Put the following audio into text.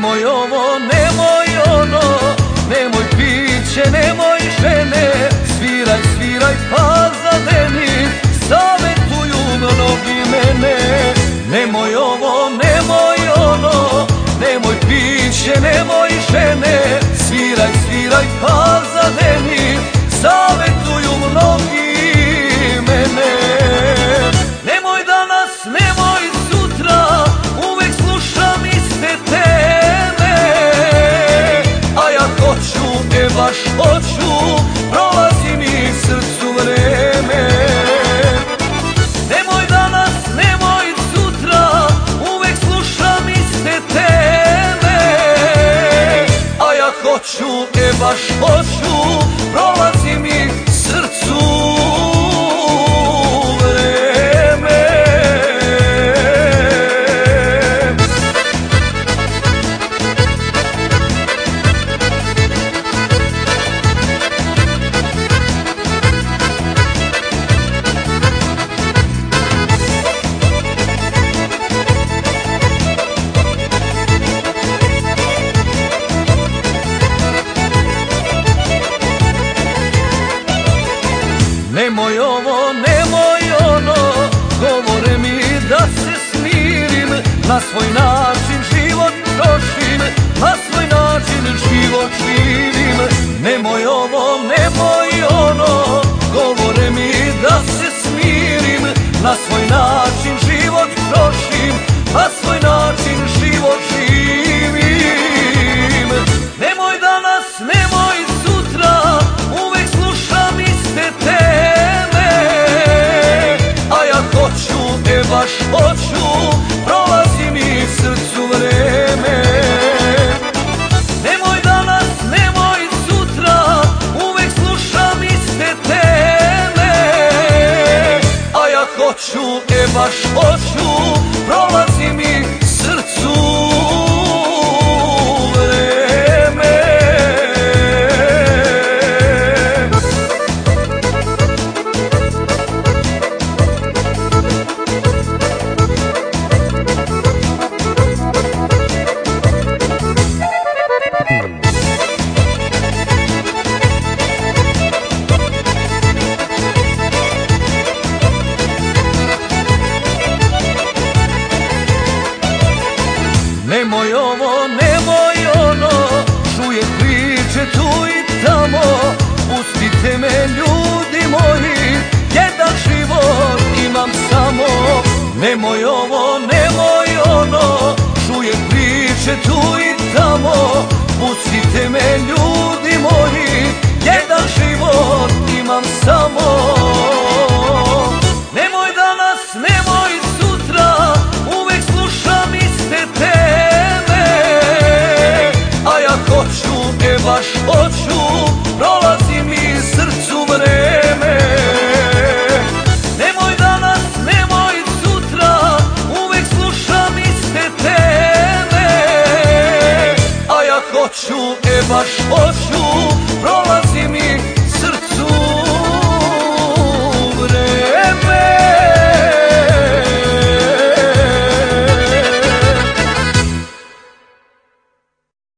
Nemoj ovo, nemoj ono, nemoj piće, nemoj žene. Sviraj, sviraj pa zadeni, savjetuju mnogi mene. Nemoj ovo, nemoj ono, nemoj piće, nemoj žene. Sviraj, sviraj pa zadeni, savjetuju mnogi mene. Nemoj danas, nemoj sutra, uvek slušam iste teme. A ja hoću, baš hoću, prolazi mi srcu vreme. Nemoj danas, nemoj sutra, uvek slušam iste teme. A ja hoću, baš hoću, prolazi mi srcu vreme. Nemoj ovo, nemoj ono, govore mi da se smirim. Na svoj način život trošim, na svoj način život živim. Nemoj ovo, nemoj ono, govore mi da se smirim. Na svoj način život trošim, na svoj način život živim. Nemoj danas, nemoj sutra, uvek slušam iste teme. A ja hoću, baš hoću, prolazi mi srcu vreme. Nemoj danas, nemoj sutra, uvek slušam iste teme. A ja hoću, baš hoću, prolazi mi srcu vreme. Nemoj ovo, nemoj ono, čujem priče tu i tamo. Pustite me ljudi moji, jedan život imam samo. Nemoj ovo, nemoj ono, čujem priče tu i tamo. Pustite me ljudi moji, jedan život imam samo. Nemoj danas, nemoj sutra, uvek slušam iste teme. A ja hoću, baš hoću,